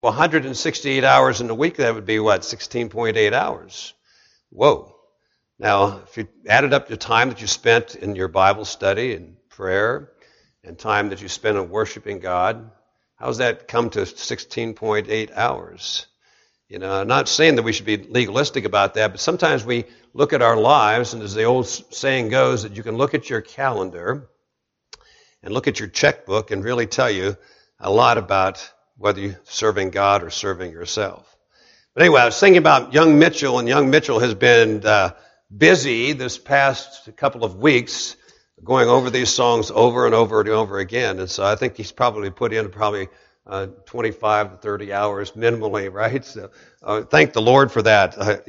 168 hours in a week, that would be what, 16.8 hours. Whoa. Now, if you added up the time that you spent in your Bible study and prayer and time that you spent on worshiping God, how does that come to 16.8 hours? You know, I'm not saying that we should be legalistic about that, but sometimes we look at our lives, and as the old saying goes, that you can look at your calendar and look at your checkbook and really tell you a lot about whether you're serving God or serving yourself. But anyway, I was thinking about young Mitchell, and young Mitchell has been busy this past couple of weeks going over these songs over and over and over again. And so I think he's probably put in 25 to 30 hours minimally, right? So thank the Lord for that.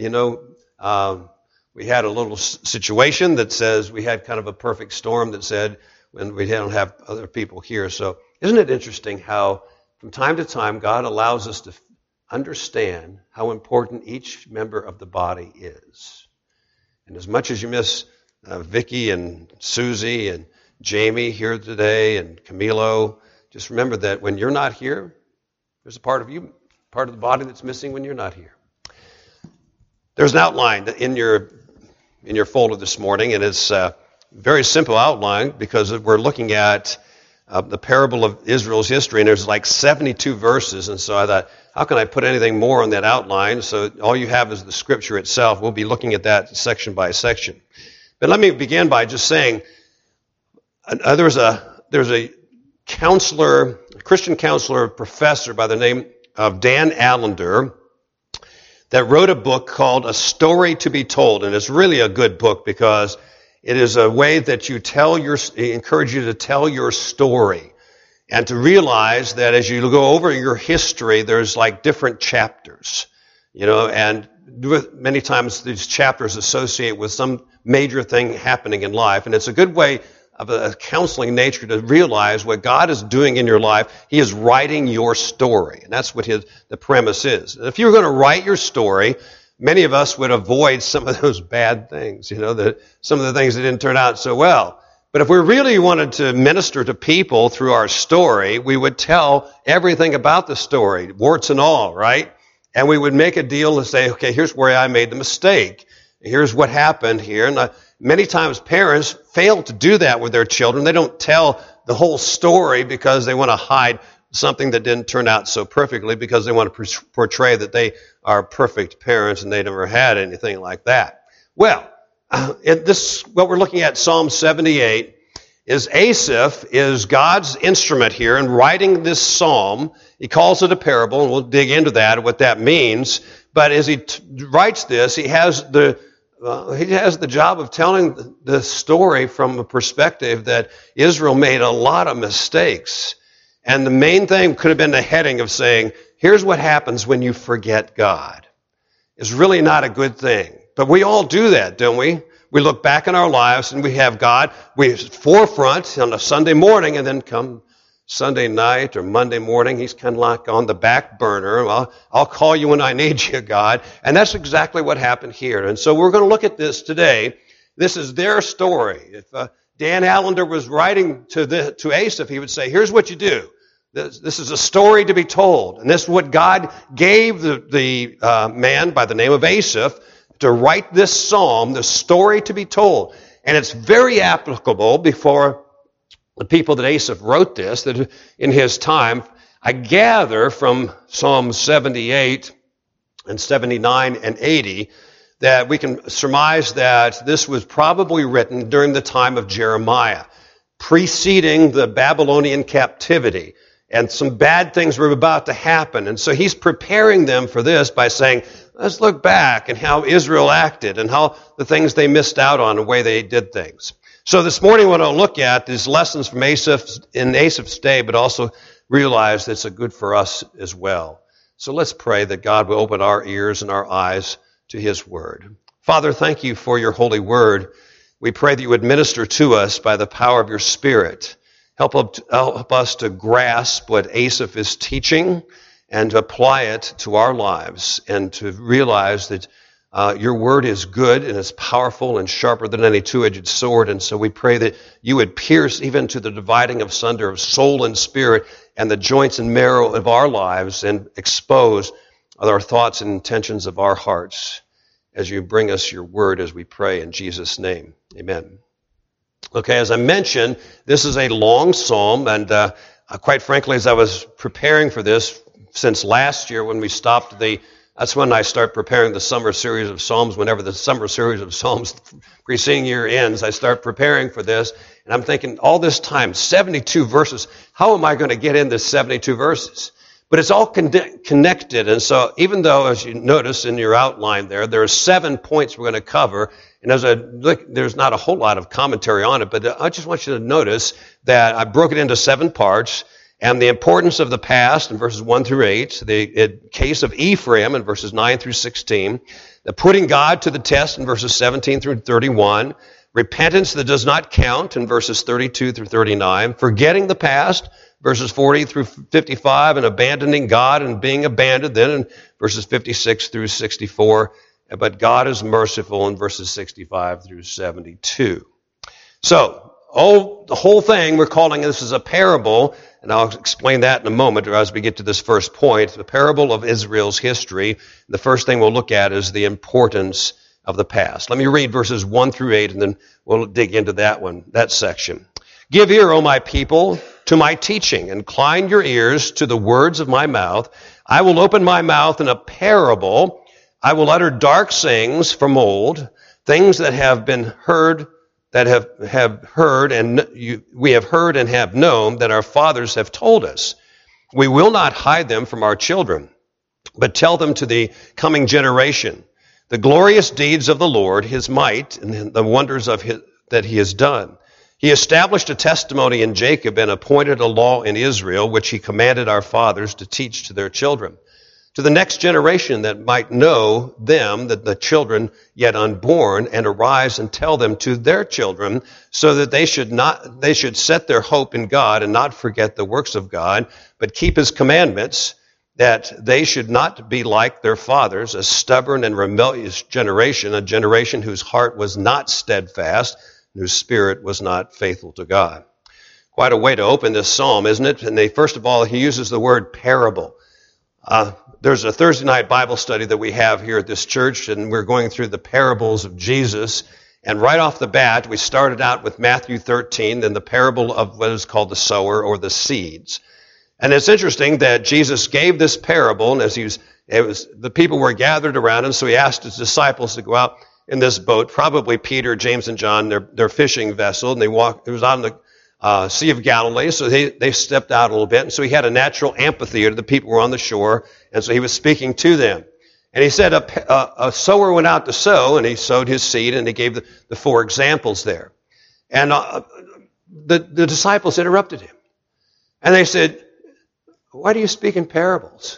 We had a little situation that says we had kind of a perfect storm that said when we don't have other people here. So isn't it interesting how from time to time God allows us to understand how important each member of the body is. And as much as you miss Vicky and Susie and Jamie here today and Camilo, just remember that when you're not here, there's a part of you, part of the body that's missing when you're not here. There's an outline in your folder this morning, and it's a very simple outline because we're looking at the parable of Israel's history, and there's like 72 verses, and so I thought, how can I put anything more on that outline? So all you have is the scripture itself. We'll be looking at that section by section. But let me begin by just saying there's a counselor, a Christian counselor, professor by the name of Dan Allender that wrote a book called A Story to be Told, and it's really a good book because it is a way that you encourage you to tell your story and to realize that as you go over your history, there's like different chapters, and many times these chapters associate with some major thing happening in life. And it's a good way of a counseling nature to realize what God is doing in your life. He is writing your story. And that's what the premise is. And if you were going to write your story, many of us would avoid some of those bad things, some of the things that didn't turn out so well. But if we really wanted to minister to people through our story, we would tell everything about the story, warts and all, right? And we would make a deal to say, okay, here's where I made the mistake. Here's what happened here. And many times parents fail to do that with their children. They don't tell the whole story because they want to hide something that didn't turn out so perfectly, because they want to portray that they are perfect parents and they never had anything like that. Well, what we're looking at, Psalm 78, is Asaph is God's instrument here in writing this psalm. He calls it a parable, and we'll dig into that, what that means. But as he writes this, he has the job of telling the story from a perspective that Israel made a lot of mistakes. And the main thing could have been the heading of saying, here's what happens when you forget God. It's really not a good thing. But we all do that, don't we? We look back in our lives and we have God. We forefront on a Sunday morning, and then come Sunday night or Monday morning, he's kind of like on the back burner. Well, I'll call you when I need you, God. And that's exactly what happened here. And so we're going to look at this today. This is their story. If Dan Allender was writing to Asaph, he would say, here's what you do. This is a story to be told. And this is what God gave the man by the name of Asaph to write this psalm, the story to be told. And it's very applicable before the people that Asaph wrote this, that in his time. I gather from Psalm 78 and 79 and 80 that we can surmise that this was probably written during the time of Jeremiah, preceding the Babylonian captivity. And some bad things were about to happen. And so he's preparing them for this by saying, let's look back and how Israel acted and how the things they missed out on, the way they did things. So this morning what I'll look at is lessons from in Asaph's day, but also realize that it's good for us as well. So let's pray that God will open our ears and our eyes to his word. Father, thank you for your holy word. We pray that you would minister to us by the power of your Spirit. Help us to grasp what Asaph is teaching and to apply it to our lives, and to realize that Your word is good and is powerful and sharper than any two-edged sword. And so we pray that you would pierce even to the dividing asunder of soul and spirit and the joints and marrow of our lives and expose our thoughts and intentions of our hearts as you bring us your word as we pray in Jesus' name. Amen. Okay, as I mentioned, this is a long psalm, and quite frankly, as I was preparing for this since last year when we stopped that's when I start preparing the summer series of Psalms. Whenever the summer series of Psalms preceding year ends, I start preparing for this. And I'm thinking, all this time, 72 verses, how am I going to get in this 72 verses? But it's all connected. And so even though, as you notice in your outline there are 7 points we're going to cover. And as I look, there's not a whole lot of commentary on it, but I just want you to notice that I broke it into 7 parts. And the importance of the past in verses 1 through 8, the case of Ephraim in verses 9 through 16, the putting God to the test in verses 17 through 31, repentance that does not count in verses 32 through 39, forgetting the past, verses 40 through 55, and abandoning God and being abandoned then in verses 56 through 64, but God is merciful in verses 65 through 72. So, the whole thing, we're calling this as a parable, and I'll explain that in a moment as we get to this first point, the parable of Israel's history. The first thing we'll look at is the importance of the past. Let me read verses 1 through 8, and then we'll dig into that section. Give ear, O my people, to my teaching. Incline your ears to the words of my mouth. I will open my mouth in a parable. I will utter dark sayings from old, things that have been heard, that have heard and we have heard and have known that our fathers have told us. We will not hide them from our children, but tell them to the coming generation the glorious deeds of the Lord, his might, and the wonders that he has done. He established a testimony in Jacob and appointed a law in Israel, which he commanded our fathers to teach to their children, to the next generation that might know them, that the children yet unborn, and arise and tell them to their children, so that they should set their hope in God and not forget the works of God, but keep his commandments, that they should not be like their fathers, a stubborn and rebellious generation, a generation whose heart was not steadfast, and whose spirit was not faithful to God. Quite a way to open this psalm, isn't it? And first of all, he uses the word parable. There's a Thursday night Bible study that we have here at this church, and we're going through the parables of Jesus. And right off the bat, we started out with Matthew 13, then the parable of what is called the sower or the seeds. And it's interesting that Jesus gave this parable, and the people were gathered around him, so he asked his disciples to go out in this boat, probably Peter, James, and John, their fishing vessel, and it was on the Sea of Galilee, so they stepped out a little bit, and so he had a natural amphitheater. The people were on the shore, and so he was speaking to them. And he said a sower went out to sow, and he sowed his seed, and he gave the 4 examples there. And the disciples interrupted him. And they said, why do you speak in parables?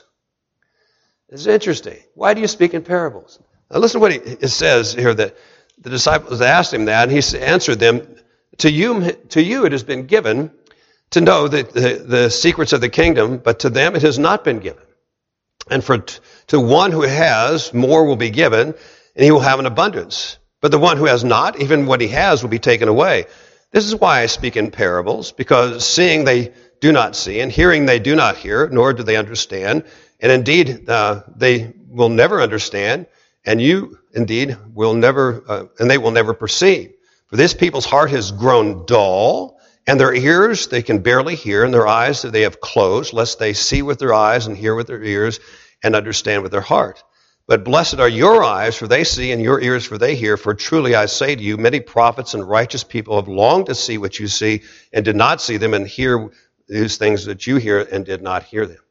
It's interesting. Why do you speak in parables? Now listen to what it says here, that the disciples asked him that, and he answered them, To you it has been given to know the secrets of the kingdom, but to them it has not been given. And to one who has, more will be given, and he will have an abundance. But the one who has not, even what he has will be taken away. This is why I speak in parables, because seeing they do not see, and hearing they do not hear, nor do they understand. And indeed, they will never understand, and you indeed will never, and they will never perceive. For this people's heart has grown dull, and their ears they can barely hear, and their eyes they have closed, lest they see with their eyes and hear with their ears and understand with their heart. But blessed are your eyes, for they see, and your ears, for they hear. For truly I say to you, many prophets and righteous people have longed to see what you see, and did not see them, and hear these things that you hear, and did not hear them.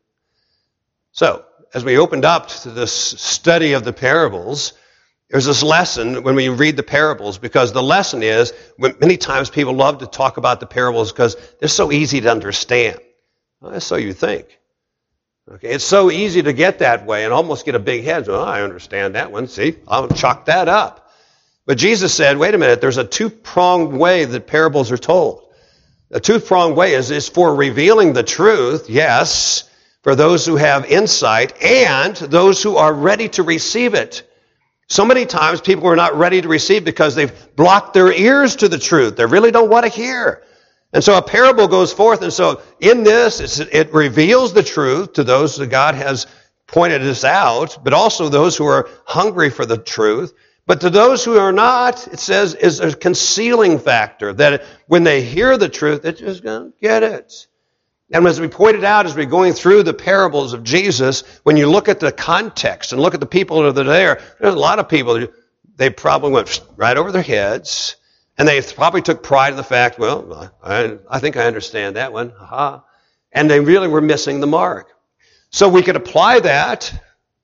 So, as we opened up to this study of the parables, there's this lesson when we read the parables, because the lesson is, many times people love to talk about the parables because they're so easy to understand. Well, so you think. Okay, it's so easy to get that way and almost get a big head. Well, I understand that one. See, I'll chalk that up. But Jesus said, wait a minute, there's a 2-pronged way that parables are told. The 2-pronged way is for revealing the truth, yes, for those who have insight, and those who are ready to receive it. So many times people are not ready to receive because they've blocked their ears to the truth. They really don't want to hear. And so a parable goes forth. And so in this, it reveals the truth to those that God has pointed us out, but also those who are hungry for the truth. But to those who are not, it says, is a concealing factor, that when they hear the truth, they're just going to get it. And as we pointed out, as we're going through the parables of Jesus, when you look at the context and look at the people that are there, there's a lot of people, they probably went right over their heads, and they probably took pride in the fact, well, I think I understand that one. Aha. And they really were missing the mark. So we could apply that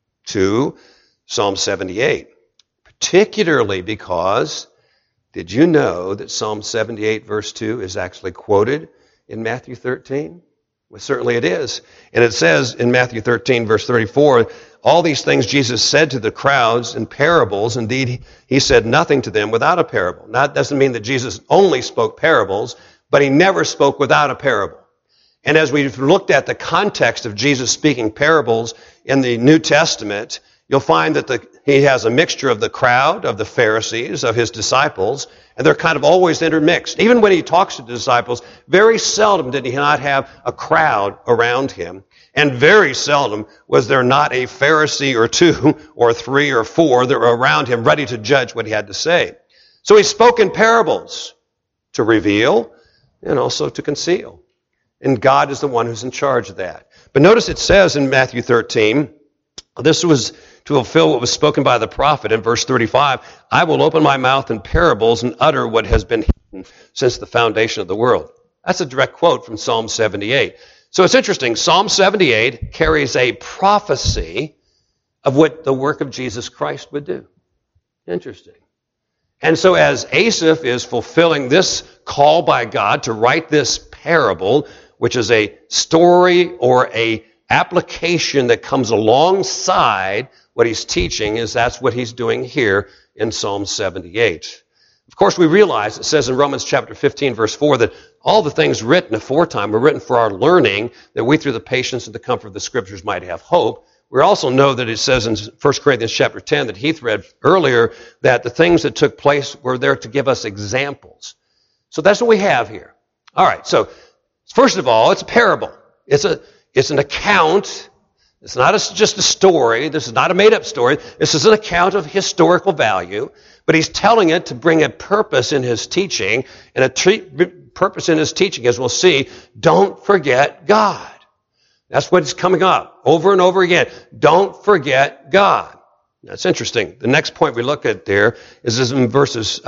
to Psalm 78, particularly because, did you know that Psalm 78 verse 2 is actually quoted in Matthew 13? Well, certainly it is. And it says in Matthew 13 verse 34, all these things Jesus said to the crowds in parables. Indeed, he said nothing to them without a parable. Now, that doesn't mean that Jesus only spoke parables, but he never spoke without a parable. And as we've looked at the context of Jesus speaking parables in the New Testament, you'll find that he has a mixture of the crowd, of the Pharisees, of his disciples, and they're kind of always intermixed. Even when he talks to the disciples, very seldom did he not have a crowd around him. And very seldom was there not a Pharisee or two or three or four that were around him ready to judge what he had to say. So he spoke in parables to reveal and also to conceal. And God is the one who's in charge of that. But notice it says in Matthew 13, this was to fulfill what was spoken by the prophet in verse 35, I will open my mouth in parables and utter what has been hidden since the foundation of the world. That's a direct quote from Psalm 78. So it's interesting. Psalm 78 carries a prophecy of what the work of Jesus Christ would do. Interesting. And so as Asaph is fulfilling this call by God to write this parable, which is a story or a application that comes alongside what he's teaching, is that's what he's doing here in Psalm 78. Of course, we realize, it says in Romans chapter 15, verse 4, that all the things written aforetime were written for our learning, that we through the patience and the comfort of the Scriptures might have hope. We also know that it says in 1 Corinthians chapter 10 that Heath read earlier, that the things that took place were there to give us examples. So that's what we have here. All right, so first of all, it's a parable. It's an account. It's not just a story. This is not a made-up story. This is an account of historical value, but he's telling it to bring a purpose in his teaching, and a purpose in his teaching, as we'll see, don't forget God. That's what's coming up over and over again. Don't forget God. That's interesting. The next point we look at there is in verses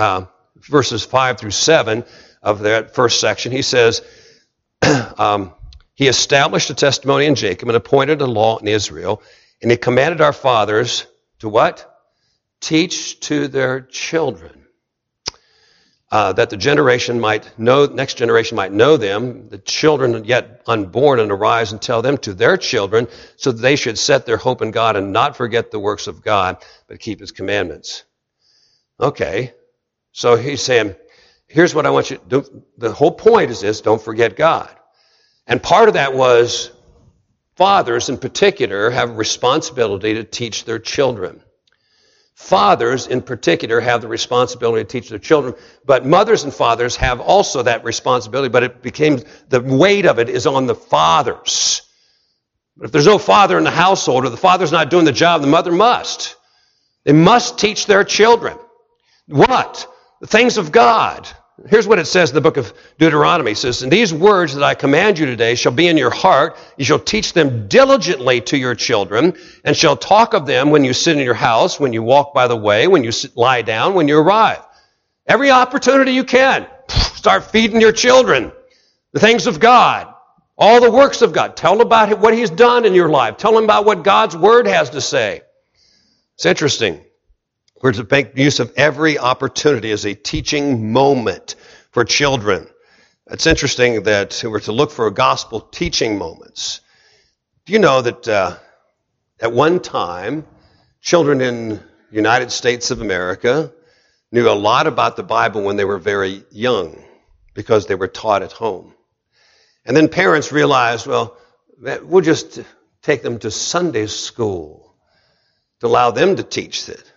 5 through 7 of that first section. He says, He established a testimony in Jacob and appointed a law in Israel, and he commanded our fathers to what? Teach to their children, that the next generation might know them, the children yet unborn, and arise and tell them to their children, so that they should set their hope in God and not forget the works of God, but keep his commandments. Okay, so he's saying, here's what I want you to do. The whole point is this: don't forget God. And part of that was fathers in particular have a responsibility to teach their children. Fathers in particular have the responsibility to teach their children, but mothers and fathers have also that responsibility, but it became, the weight of it is on the fathers. But if there's no father in the household, or the father's not doing the job, the mother must. They must teach their children. What? The things of God. Here's what it says in the book of Deuteronomy. It says, and these words that I command you today shall be in your heart. You shall teach them diligently to your children, and shall talk of them when you sit in your house, when you walk by the way, when you lie down, when you arrive. Every opportunity you can, start feeding your children the things of God, all the works of God. Tell them about what he's done in your life. Tell them about what God's word has to say. It's interesting. We're to make use of every opportunity as a teaching moment for children. It's interesting that we're to look for gospel teaching moments. Do you know that at one time, children in the United States of America knew a lot about the Bible when they were very young because they were taught at home. And then parents realized, well, we'll just take them to Sunday school to allow them to teach it.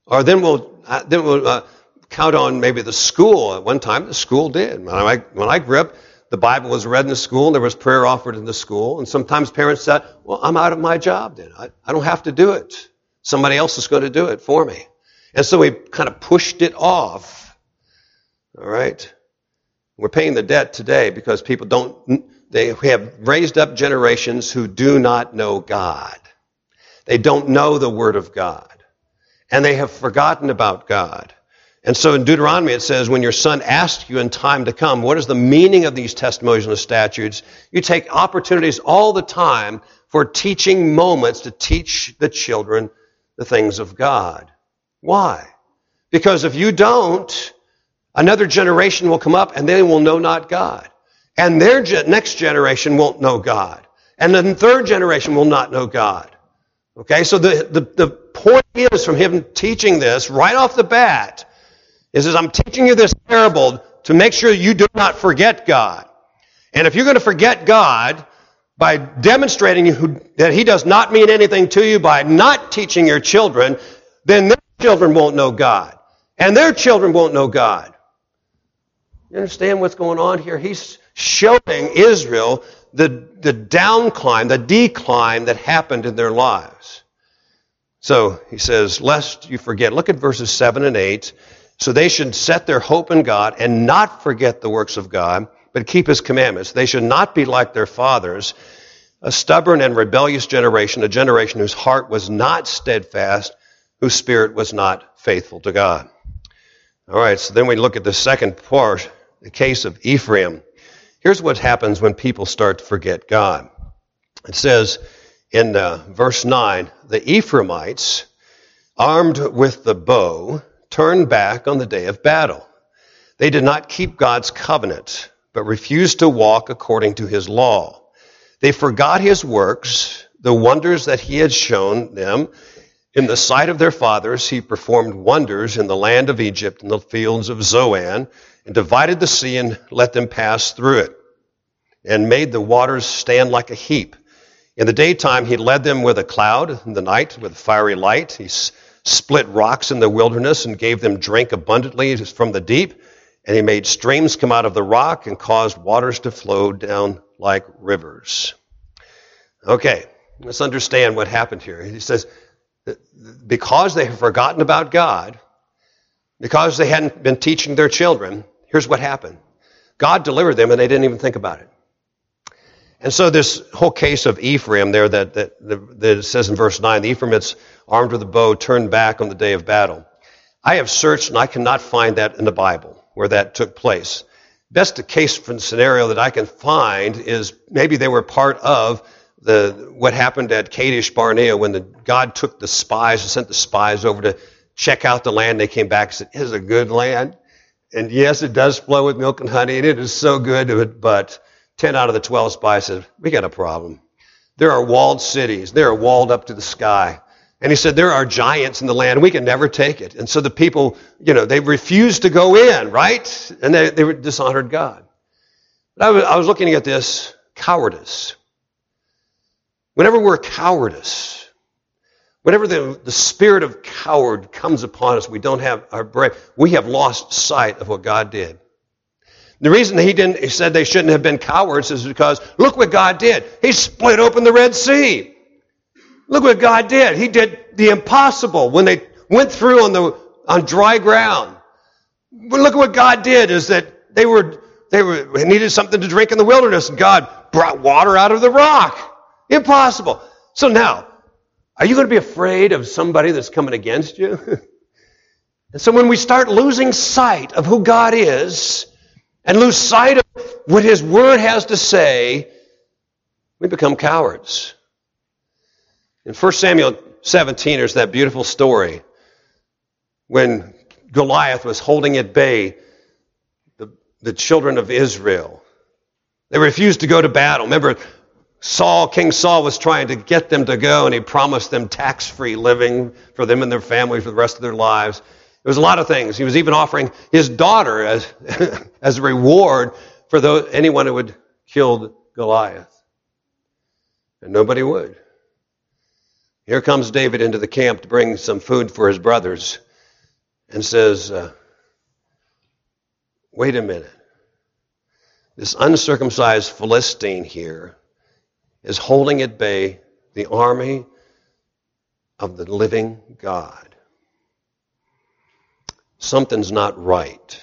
Or then we'll count on maybe the school. At one time, the school did. When I grew up, the Bible was read in the school, and there was prayer offered in the school. And sometimes parents said, well, I'm out of my job then. I don't have to do it. Somebody else is going to do it for me. And so we kind of pushed it off. All right? We're paying the debt today because people they have raised up generations who do not know God. They don't know the Word of God. And they have forgotten about God. And so in Deuteronomy it says, when your son asks you in time to come, what is the meaning of these testimonies and the statutes? You take opportunities all the time for teaching moments to teach the children the things of God. Why? Because if you don't, another generation will come up and they will know not God. And their next generation won't know God. And then the third generation will not know God. Okay, so the point is from him teaching this right off the bat is that I'm teaching you this parable to make sure you do not forget God. And if you're going to forget God by demonstrating that He does not mean anything to you by not teaching your children, then their children won't know God. And their children won't know God. You understand what's going on here? He's showing Israel the decline that happened in their lives. So he says, lest you forget. Look at verses 7 and 8. So they should set their hope in God and not forget the works of God, but keep His commandments. They should not be like their fathers, a stubborn and rebellious generation, a generation whose heart was not steadfast, whose spirit was not faithful to God. All right, so then we look at the second part, the case of Ephraim. Here's what happens when people start to forget God. It says in verse 9, the Ephraimites, armed with the bow, turned back on the day of battle. They did not keep God's covenant, but refused to walk according to His law. They forgot His works, the wonders that He had shown them. In the sight of their fathers, He performed wonders in the land of Egypt, in the fields of Zoan, and divided the sea and let them pass through it, and made the waters stand like a heap. In the daytime, He led them with a cloud, in the night with a fiery light. He split rocks in the wilderness and gave them drink abundantly from the deep. And He made streams come out of the rock and caused waters to flow down like rivers. Okay, let's understand what happened here. He says, because they have forgotten about God, because they hadn't been teaching their children, here's what happened. God delivered them and they didn't even think about it. And so this whole case of Ephraim there that it says in verse 9, the Ephraimites armed with a bow turned back on the day of battle. I have searched and I cannot find that in the Bible where that took place. Best case for the scenario that I can find is maybe they were part of what happened at Kadesh Barnea when God took the spies and sent the spies over to check out the land. They came back and said, "It's a good land. And yes, it does flow with milk and honey, and it is so good, but 10 out of the 12 spies said, we got a problem. There are walled cities. They are walled up to the sky. And he said, there are giants in the land. We can never take it. And so the people, they refused to go in, right? And they dishonored God. But I was looking at this cowardice. Whenever we're cowardice, whenever the spirit of coward comes upon us, we don't have our brave, we have lost sight of what God did. The reason he said they shouldn't have been cowards is because look what God did. He split open the Red Sea. Look what God did. He did the impossible when they went through on dry ground. But look at what God did is that they needed something to drink in the wilderness, and God brought water out of the rock. Impossible. So now, are you going to be afraid of somebody that's coming against you? And so when we start losing sight of who God is, and lose sight of what His Word has to say, we become cowards. In 1 Samuel 17, there's that beautiful story when Goliath was holding at bay the children of Israel. They refused to go to battle. Remember, King Saul was trying to get them to go, and he promised them tax-free living for them and their families for the rest of their lives. There was a lot of things. He was even offering his daughter as a reward for anyone who would kill Goliath. And nobody would. Here comes David into the camp to bring some food for his brothers. and says, wait a minute. This uncircumcised Philistine here is holding at bay the army of the living God. Something's not right.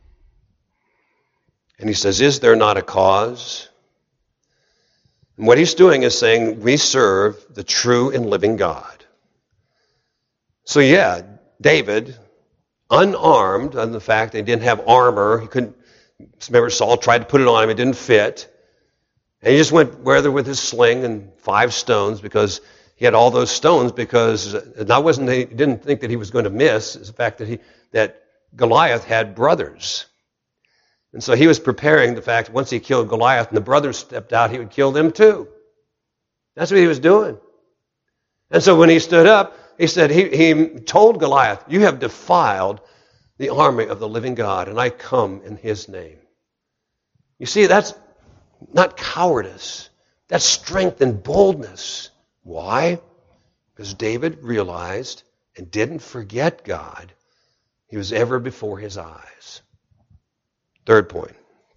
And he says, is there not a cause? And what he's doing is saying, we serve the true and living God. So yeah, David, unarmed, on the fact that he didn't have armor, he couldn't, remember Saul tried to put it on him, it didn't fit. And he just went with his sling and 5 stones because he had all those stones because he didn't think that he was going to miss. It's the fact that Goliath had brothers. And so he was preparing the fact once he killed Goliath and the brothers stepped out, he would kill them too. That's what he was doing. And so when he stood up, he said, he told Goliath, you have defiled the army of the living God, and I come in his name. You see, that's not cowardice. That's strength and boldness. Why? Because David realized and didn't forget God. He was ever before his eyes. Third point.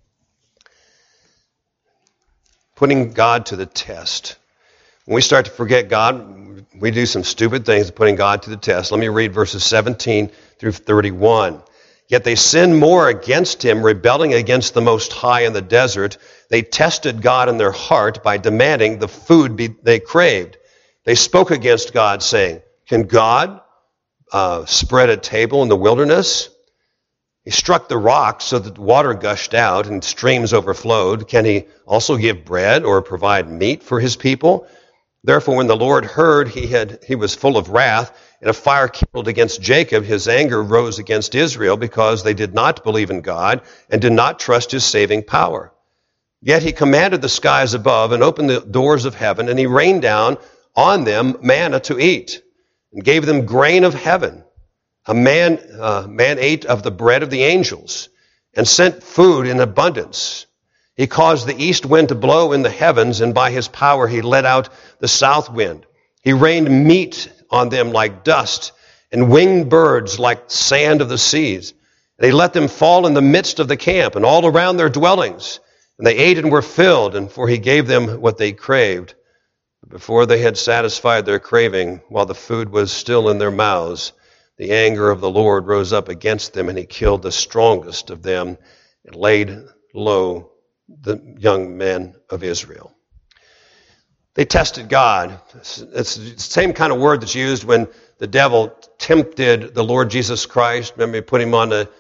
Putting God to the test. When we start to forget God, we do some stupid things, putting God to the test. Let me read verses 17 through 31. Yet they sinned more against him, rebelling against the Most High in the desert. They tested God in their heart by demanding the food they craved. They spoke against God, saying, can God spread a table in the wilderness? He struck the rocks so that water gushed out and streams overflowed. Can he also give bread or provide meat for his people? Therefore, when the Lord heard he was full of wrath, and a fire kindled against Jacob, his anger rose against Israel because they did not believe in God and did not trust his saving power. Yet he commanded the skies above and opened the doors of heaven, and he rained down on them manna to eat and gave them grain of heaven. A man ate of the bread of the angels and sent food in abundance. He caused the east wind to blow in the heavens, and by his power he let out the south wind. He rained meat on them like dust, and winged birds like sand of the seas. And he let them fall in the midst of the camp, and all around their dwellings. And they ate and were filled, and for he gave them what they craved. But before they had satisfied their craving, while the food was still in their mouths, the anger of the Lord rose up against them, and he killed the strongest of them, and laid low the young men of Israel. They tested God. It's the same kind of word that's used when the devil tempted the Lord Jesus Christ. Remember, he put him on the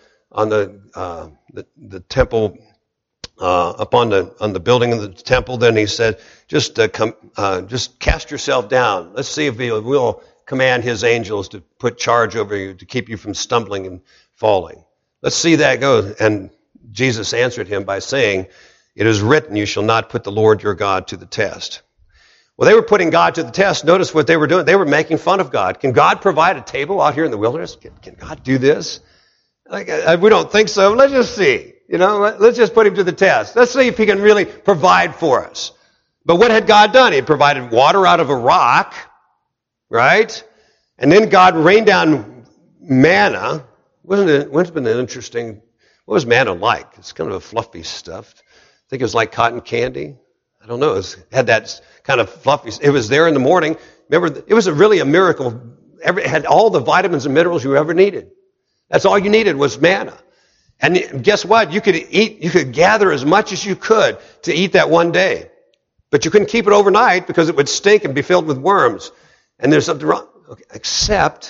temple, up on the building of the temple. Then he said, just cast yourself down. Let's see if we'll command his angels to put charge over you to keep you from stumbling and falling. Let's see that go. And Jesus answered him by saying, it is written, you shall not put the Lord your God to the test. Well, they were putting God to the test. Notice what they were doing. They were making fun of God. Can God provide a table out here in the wilderness? Can God do this? We don't think so. Let's just see. Let's just put him to the test. Let's see if he can really provide for us. But what had God done? He had provided water out of a rock, right? And then God rained down manna. What's been interesting? What was manna like? It's kind of a fluffy stuff. I think it was like cotton candy. I don't know. It had that kind of fluffy. It was there in the morning. Remember, it was really a miracle. It had all the vitamins and minerals you ever needed. That's all you needed was manna. And guess what? You could gather as much as you could to eat that one day. But you couldn't keep it overnight because it would stink and be filled with worms. And there's something wrong. Okay, except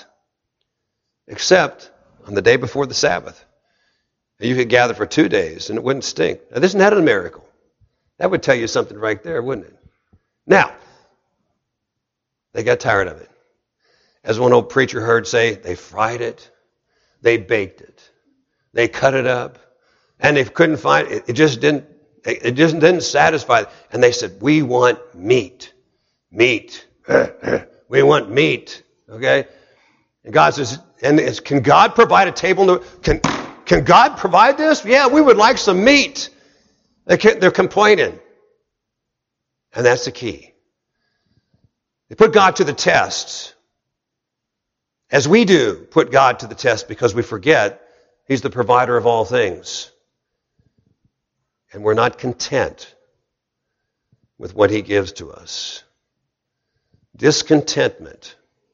on the day before the Sabbath. You could gather for 2 days and it wouldn't stink. Now, isn't that a miracle? That would tell you something right there, wouldn't it? Now, they got tired of it. As one old preacher heard say, they fried it, they baked it, they cut it up, and they couldn't find it. It just didn't satisfy them. And they said, we want meat. Meat. We want meat. Okay? And God says, can God provide a table? Can God provide this? Yeah, we would like some meat. They're complaining. And that's the key. They put God to the test. as we do, put God to the test because we forget He's the provider of all things. And we're not content with what He gives to us. Discontentment.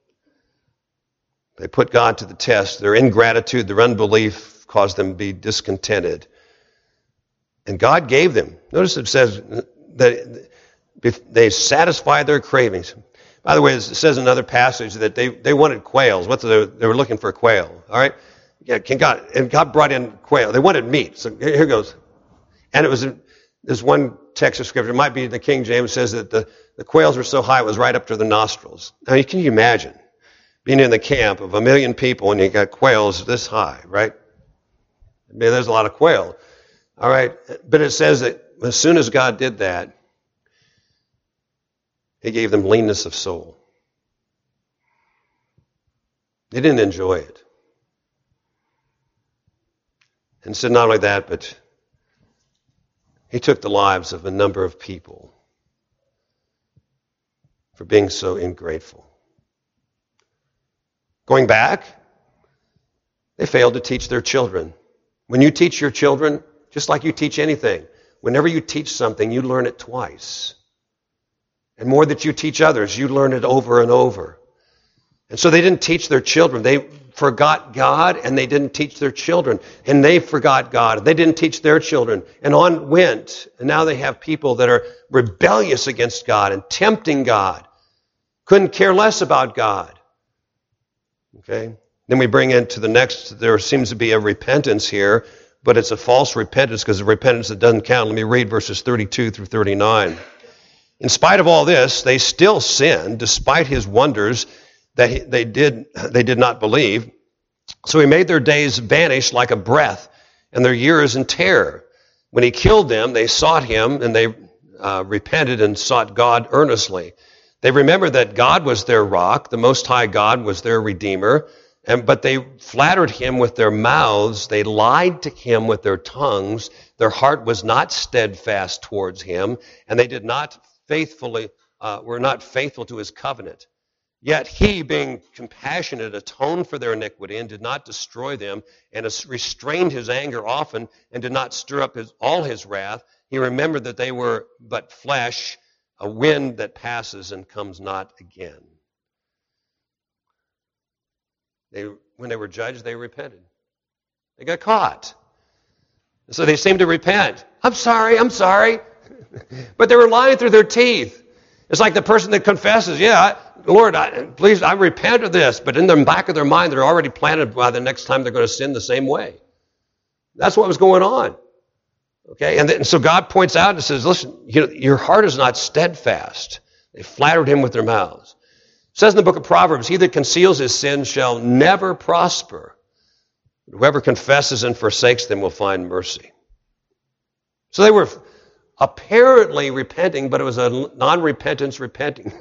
They put God to the test. Their ingratitude, their unbelief caused them to be discontented. And God gave them. Notice it says that they satisfied their cravings. By the way, it says in another passage that they wanted quails. They were looking for quail. All right? Yeah, God brought in quail. They wanted meat. So here goes. And it was this one text of Scripture. It might be the King James says that the quails were so high it was right up to their nostrils. I mean, can you imagine being in the camp of 1 million people and you got quails this high, right? I mean, there's a lot of quail. All right? But it says that as soon as God did that, He gave them leanness of soul. They didn't enjoy it. And so not only that, but He took the lives of a number of people for being so ungrateful. Going back, they failed to teach their children. When you teach your children, just like you teach anything, whenever you teach something, you learn it twice. And more that you teach others, you learn it over and over. And so they didn't teach their children. They forgot God and they didn't teach their children. And they forgot God and they didn't teach their children. And on went. And now they have people that are rebellious against God and tempting God. Couldn't care less about God. Okay? Then we bring into the next, there seems to be a repentance here, but it's a false repentance because a repentance that doesn't count. Let me read verses 32 through 39. In spite of all this, they still sinned, despite His wonders that they did not believe. So He made their days vanish like a breath, and their years in terror. When He killed them, they sought Him, and they repented and sought God earnestly. They remembered that God was their rock, the Most High God was their Redeemer, but they flattered Him with their mouths. They lied to Him with their tongues. Their heart was not steadfast towards Him, and they did not were not faithful to His covenant. Yet He, being compassionate, atoned for their iniquity and did not destroy them, and restrained His anger often, and did not stir up all His wrath. He remembered that they were but flesh, a wind that passes and comes not again. When they were judged, they repented. They got caught. And so they seemed to repent. I'm sorry. But they were lying through their teeth. It's like the person that confesses, Lord, please, I repent of this. But in the back of their mind, they're already planted by the next time they're going to sin the same way. That's what was going on. Okay, and so God points out and says, listen, your heart is not steadfast. They flattered Him with their mouths. It says in the book of Proverbs, he that conceals his sin shall never prosper. Whoever confesses and forsakes them will find mercy. So they were apparently repenting, but it was a non-repentance repenting.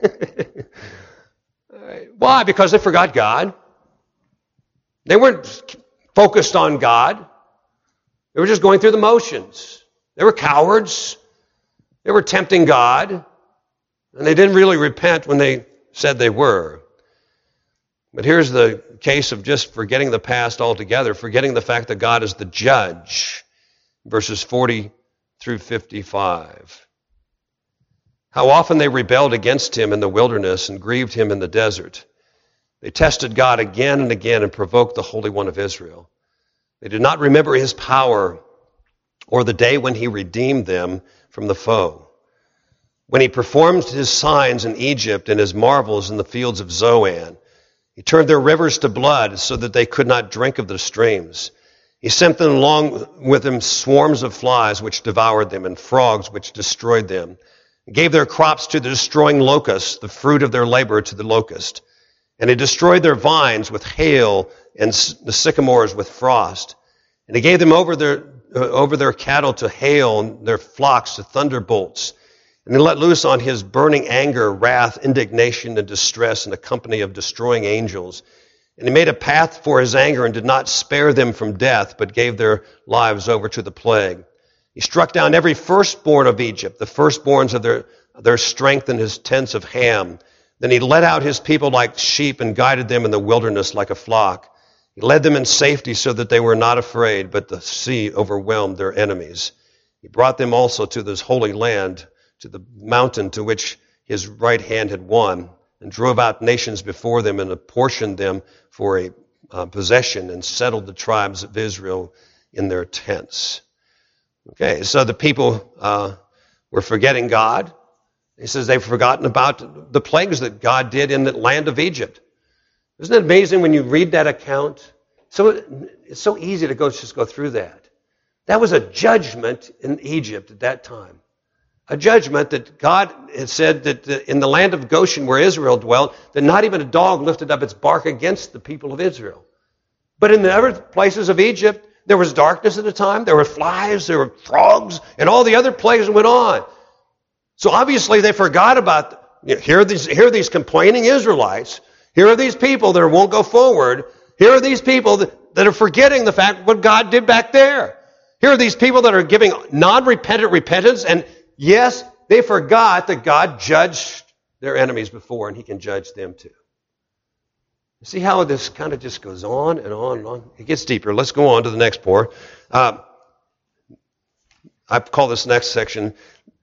Why? Because they forgot God. They weren't focused on God. They were just going through the motions. They were cowards. They were tempting God. And they didn't really repent when they said they were. But here's the case of just forgetting the past altogether, forgetting the fact that God is the judge. Verses 40 through 55. How often they rebelled against Him in the wilderness and grieved Him in the desert. They tested God again and again and provoked the Holy One of Israel. They did not remember His power or the day when He redeemed them from the foe. When He performed His signs in Egypt and His marvels in the fields of Zoan. He turned their rivers to blood so that they could not drink of the streams. He sent them along with Him swarms of flies which devoured them and frogs which destroyed them. He gave their crops to the destroying locust, the fruit of their labor to the locust. And He destroyed their vines with hail and the sycamores with frost. And He gave them over their cattle to hail and their flocks to thunderbolts. And He let loose on His burning anger, wrath, indignation, and distress in a company of destroying angels. And He made a path for His anger and did not spare them from death, but gave their lives over to the plague. He struck down every firstborn of Egypt, the firstborns of their strength in His tents of Ham, Then he led out his people like sheep and guided them in the wilderness like a flock. He led them in safety so that they were not afraid, but the sea overwhelmed their enemies. He brought them also to this holy land, to the mountain to which his right hand had won, and drove out nations before them and apportioned them for a possession and settled the tribes of Israel in their tents. Okay, so the people were forgetting God. He says they've forgotten about the plagues that God did in the land of Egypt. Isn't it amazing when you read that account? So it's so easy to just go through that. That was a judgment in Egypt at that time. A judgment that God had said that in the land of Goshen where Israel dwelt, that not even a dog lifted up its bark against the people of Israel. But in the other places of Egypt, there was darkness at the time, there were flies, there were frogs, and all the other plagues went on. So obviously they forgot about, here are these complaining Israelites, here are these people that won't go forward, here are these people that are forgetting the fact what God did back there. Here are these people that are giving non-repentant repentance, and yes, they forgot that God judged their enemies before, and he can judge them too. You see how this kind of just goes on and on and on? It gets deeper. Let's go on to the next part. I call this next section,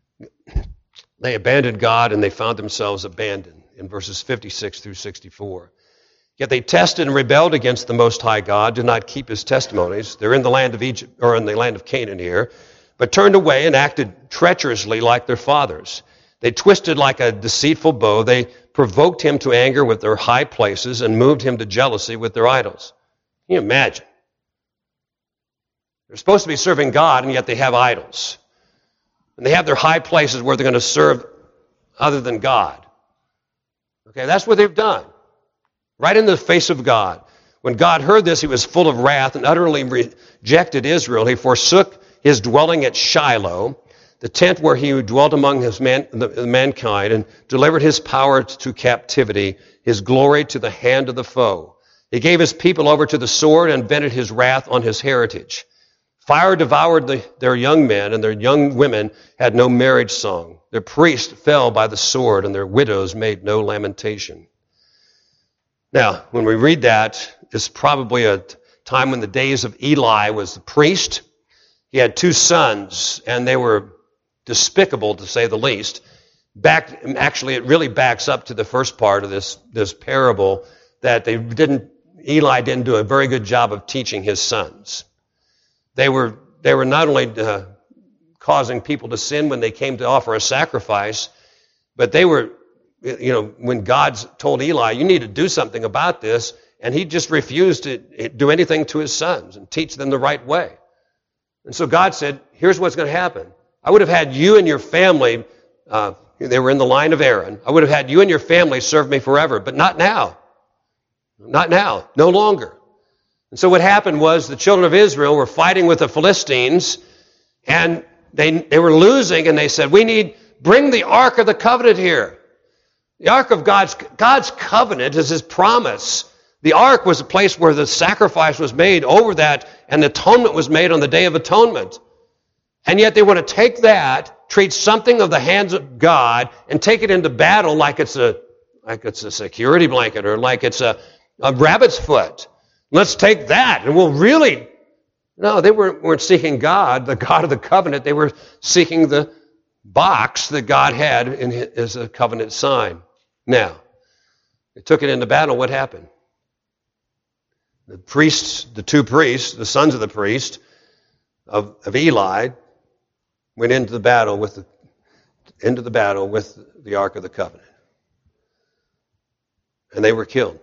they abandoned God and they found themselves abandoned, in verses 56 through 64. Yet they tested and rebelled against the Most High God, did not keep his testimonies. They're in the land of Egypt, or in the land of Canaan here, but turned away and acted treacherously like their fathers. They twisted like a deceitful bow. They provoked him to anger with their high places and moved him to jealousy with their idols. Can you imagine? They're supposed to be serving God, and yet they have idols. And they have their high places where they're going to serve other than God. Okay, that's what they've done. Right in the face of God. When God heard this, he was full of wrath and utterly rejected Israel. He forsook his dwelling at Shiloh, the tent where he dwelt among mankind, and delivered his power to captivity, his glory to the hand of the foe. He gave his people over to the sword and vented his wrath on his heritage. Fire devoured their young men, and their young women had no marriage song. Their priests fell by the sword, and their widows made no lamentation. Now, when we read that, it's probably a time when the days of Eli was the priest. He had two sons, and they were despicable, to say the least. Actually, it really backs up to the first part of this parable, that Eli didn't do a very good job of teaching his sons. They were not only causing people to sin when they came to offer a sacrifice, but they were, when God told Eli, you need to do something about this, and he just refused to do anything to his sons and teach them the right way. And so God said, here's what's going to happen. I would have had you and your family, they were in the line of Aaron, I would have had you and your family serve me forever, but not now. Not now, no longer. And so what happened was the children of Israel were fighting with the Philistines, and they were losing, and they said, bring the Ark of the Covenant here. The Ark of God's covenant is his promise. The Ark was a place where the sacrifice was made over that, and the atonement was made on the Day of Atonement. And yet they want to take that, treat something of the hands of God, and take it into battle like it's a security blanket, or like it's a rabbit's foot. Let's take that, and we'll really... No, they weren't seeking God, the God of the covenant. They were seeking the box that God had as a covenant sign. Now, they took it into battle. What happened? The two priests, the sons of the priest of Eli, went into the battle with the Ark of the Covenant, and they were killed.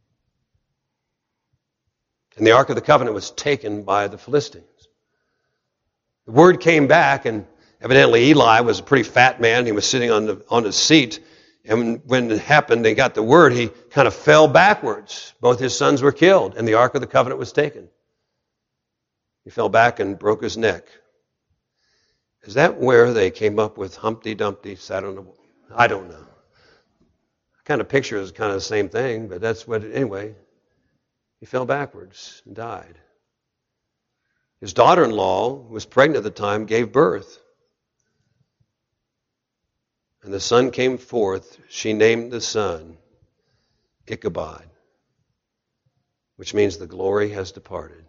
And the Ark of the Covenant was taken by the Philistines. The word came back, and evidently Eli was a pretty fat man. He was sitting on his seat. And when it happened, they got the word, he kind of fell backwards. Both his sons were killed, and the Ark of the Covenant was taken. He fell back and broke his neck. Is that where they came up with Humpty Dumpty sat on the wall? I don't know. I kind of picture it as kind of the same thing, but that's what, anyway. He fell backwards and died. His daughter-in-law, who was pregnant at the time, gave birth. And the sun came forth. She named the sun Ichabod, which means the glory has departed.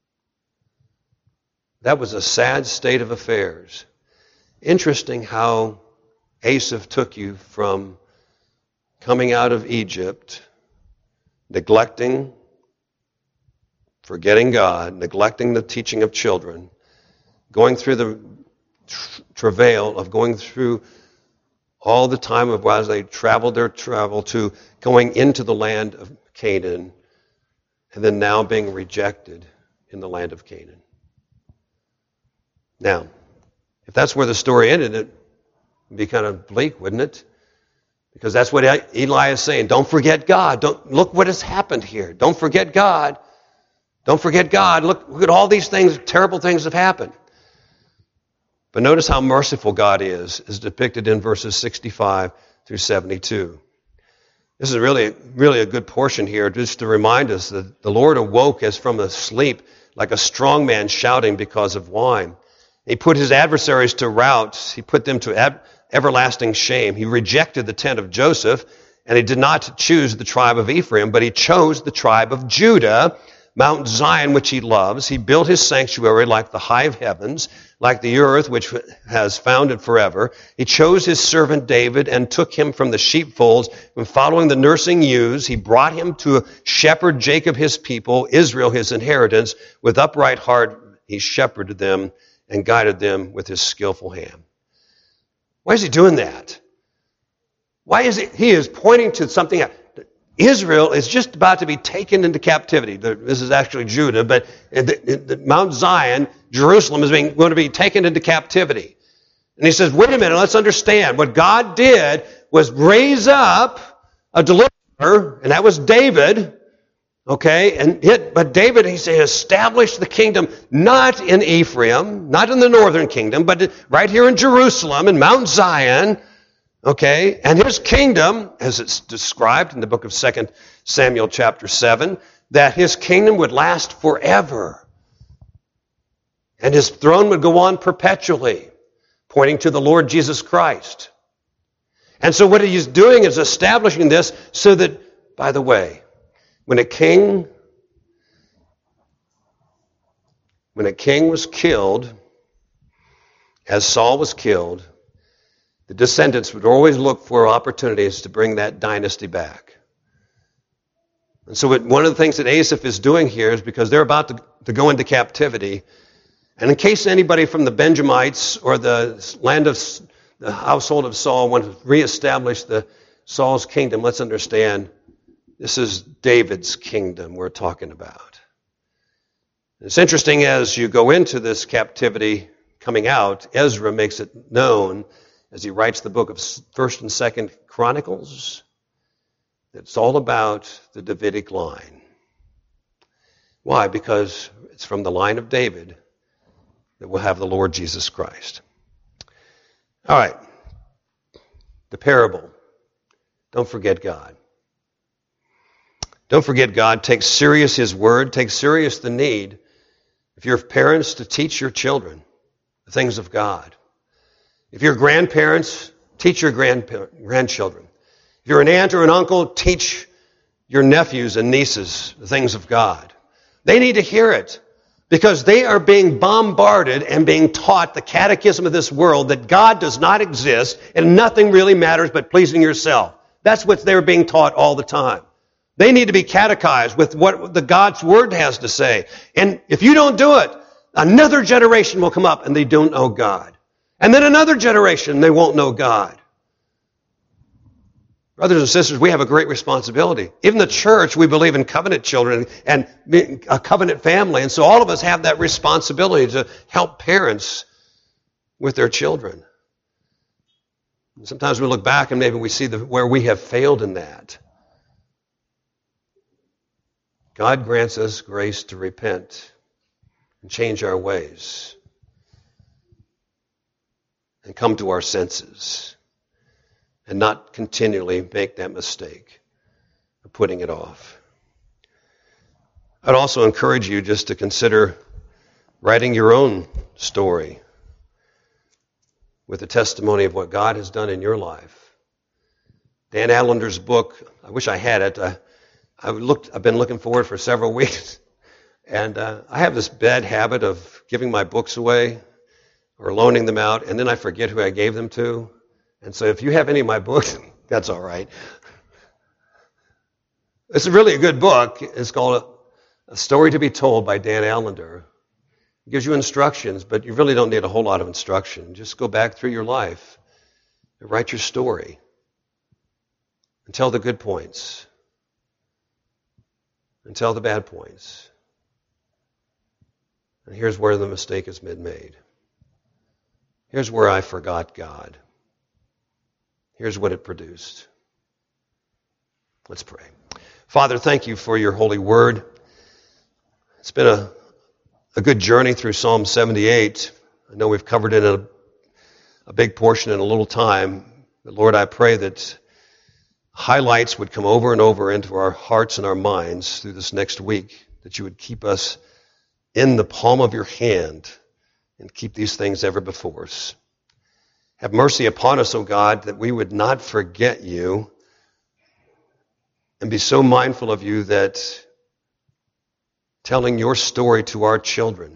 That was a sad state of affairs. Interesting how Asaph took you from coming out of Egypt, neglecting, forgetting God, neglecting the teaching of children, going through the travail of going through all the time of as they traveled their travel to going into the land of Canaan, and then now being rejected in the land of Canaan. Now, if that's where the story ended, it would be kind of bleak, wouldn't it? Because that's what Eli is saying. Don't forget God. Don't look what has happened here. Don't forget God. Don't forget God. Look at all these things, terrible things have happened. But notice how merciful God is depicted in verses 65 through 72. This is really a good portion here, just to remind us that the Lord awoke as from a sleep, like a strong man shouting because of wine. He put his adversaries to rout. He put them to everlasting shame. He rejected the tent of Joseph, and he did not choose the tribe of Ephraim, but he chose the tribe of Judah, Mount Zion, which he loves. He built his sanctuary like the high heavens, like the earth, which has founded forever. He chose his servant David and took him from the sheepfolds, from following the nursing ewes. He brought him to shepherd Jacob his people, Israel his inheritance. With upright heart he shepherded them and guided them with his skillful hand. Why is he doing that? Why is he is pointing to something. Israel is just about to be taken into captivity. This is actually Judah, but Mount Zion, Jerusalem, is going to be taken into captivity. And he says, wait a minute, let's understand. What God did was raise up a deliverer, and that was David. Okay, but David, he said, established the kingdom not in Ephraim, not in the northern kingdom, but right here in Jerusalem, in Mount Zion. Okay, and his kingdom, as it's described in the book of 2 Samuel chapter 7, that his kingdom would last forever. And his throne would go on perpetually, pointing to the Lord Jesus Christ. And so what he's doing is establishing this so that, by the way, when a king was killed, as Saul was killed, the descendants would always look for opportunities to bring that dynasty back. And so one of the things that Asaph is doing here is because they're about to go into captivity, and in case anybody from the Benjamites or the household of Saul wants to reestablish Saul's kingdom, let's understand this is David's kingdom we're talking about. It's interesting as you go into this captivity coming out, Ezra makes it known as he writes the book of 1st and 2nd Chronicles, it's all about the Davidic line. Why? Because it's from the line of David that we'll have the Lord Jesus Christ. All right. The parable. Don't forget God. Don't forget God. Take serious His word. Take serious the need, if you're parents, to teach your children the things of God. If you're grandparents, teach your grandchildren. If you're an aunt or an uncle, teach your nephews and nieces the things of God. They need to hear it because they are being bombarded and being taught the catechism of this world that God does not exist and nothing really matters but pleasing yourself. That's what they're being taught all the time. They need to be catechized with what the God's Word has to say. And if you don't do it, another generation will come up and they don't know God. And then another generation, they won't know God. Brothers and sisters, we have a great responsibility. Even the church, we believe in covenant children and a covenant family. And so all of us have that responsibility to help parents with their children. And sometimes we look back and maybe we see where we have failed in that. God grants us grace to repent and change our ways and come to our senses and not continually make that mistake of putting it off. I'd also encourage you just to consider writing your own story with the testimony of what God has done in your life. Dan Allender's book, I wish I had it. I've been looking for it for several weeks. And I have this bad habit of giving my books away or loaning them out, and then I forget who I gave them to. And so if you have any of my books, that's all right. It's really a good book. It's called A Story to be Told by Dan Allender. It gives you instructions, but you really don't need a whole lot of instruction. Just go back through your life and write your story and tell the good points and tell the bad points. And here's where the mistake has been made. Here's where I forgot God. Here's what it produced. Let's pray. Father, thank you for your holy word. It's been a good journey through Psalm 78. I know we've covered it in a big portion in a little time. But Lord, I pray that highlights would come over and over into our hearts and our minds through this next week, that you would keep us in the palm of your hand and keep these things ever before us. Have mercy upon us, O God, that we would not forget you and be so mindful of you that telling your story to our children,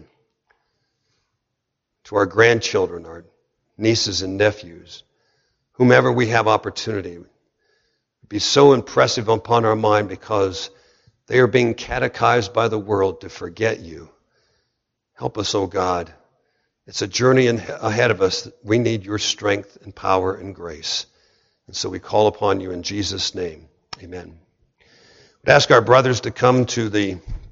to our grandchildren, our nieces and nephews, whomever we have opportunity, would be so impressive upon our mind because they are being catechized by the world to forget you. Help us, O God. It's a journey ahead of us. We need your strength and power and grace. And so we call upon you in Jesus' name. Amen. We'd ask our brothers to come to the